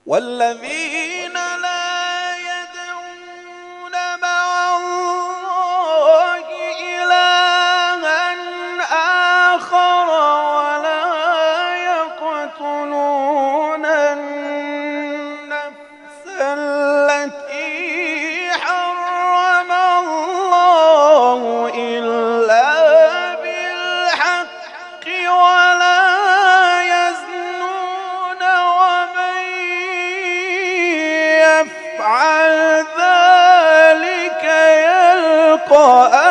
والذين لا يدعون مع الله إلها آخر ولا يقتلون النفس التي حرم الله إلا بالحق ولا يزنون ومن يفعل ذلك يلقى